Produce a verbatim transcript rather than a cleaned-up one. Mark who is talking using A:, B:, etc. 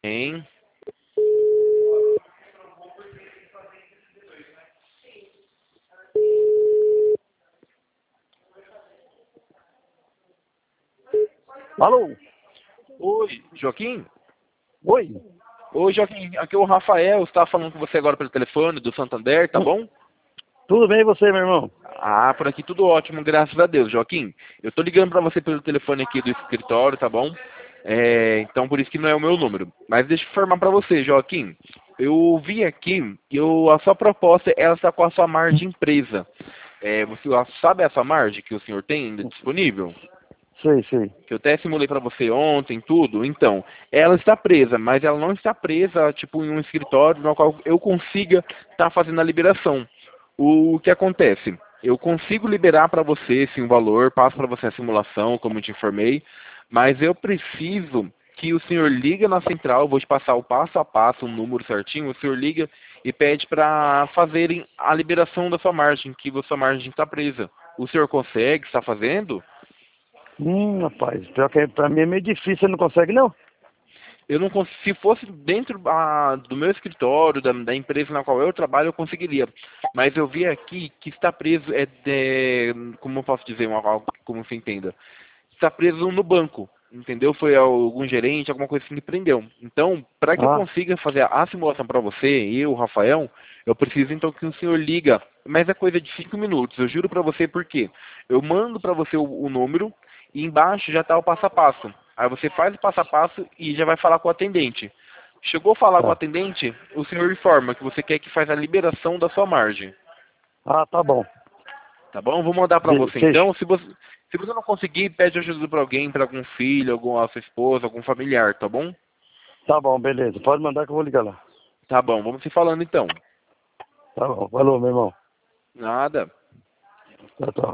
A: Hein?
B: Alô?
A: Oi, Joaquim?
B: Oi?
A: Oi, Joaquim, aqui é o Rafael, está falando com você agora pelo telefone do Santander, tá bom?
B: Tudo bem e você, meu irmão?
A: Ah, por aqui tudo ótimo, graças a Deus, Joaquim. Eu tô ligando pra você pelo telefone aqui do escritório, tá bom? É, então por isso que não é o meu número. Mas deixa eu informar pra você, Joaquim. Eu vi aqui que eu, a sua proposta ela está com a sua margem empresa. É, você sabe essa margem que o senhor tem ainda disponível?
B: Sei, sei.
A: Que eu até simulei para você ontem, tudo. Então, ela está presa, mas ela não está presa, tipo, em um escritório no qual eu consiga estar fazendo a liberação. O que acontece? Eu consigo liberar para você, sim, o valor, passo para você a simulação, como eu te informei, mas eu preciso que o senhor liga na central, eu vou te passar o passo a passo, o número certinho, o senhor liga e pede para fazerem a liberação da sua margem, que a sua margem está presa. O senhor consegue, está fazendo?
B: Hum, rapaz, pior que é- pra mim é meio difícil, você não consegue não?
A: Eu não cons- se fosse dentro ah, do meu escritório, da, da empresa na qual eu trabalho, eu conseguiria. Mas eu vi aqui que está preso, é, de, como eu posso dizer, uma, algo como você entenda, está preso no banco, entendeu? Foi algum gerente, alguma coisa assim que prendeu. Então, para que eu
B: Ah,
A: consiga fazer a simulação para você, eu, Rafael, eu preciso então que o senhor liga, mas é coisa de cinco minutos, eu juro para você por quê. Eu mando para você o, o número e embaixo já está o passo a passo. Aí você faz o passo a passo e já vai falar com o atendente. Chegou a falar com o
B: tá.
A: atendente, o senhor informa que você quer que faz a liberação da sua margem.
B: Ah, tá bom.
A: Tá bom? Vou mandar para
B: Be-
A: você
B: Fech...
A: então. Se você, se você não conseguir, pede ajuda para alguém, para algum filho, alguma sua esposa, algum familiar, tá bom?
B: Tá bom, beleza. Pode mandar que eu vou ligar lá.
A: Tá bom, vamos se falando então.
B: Tá bom. Falou, meu irmão.
A: Nada.
B: Tchau, tchau.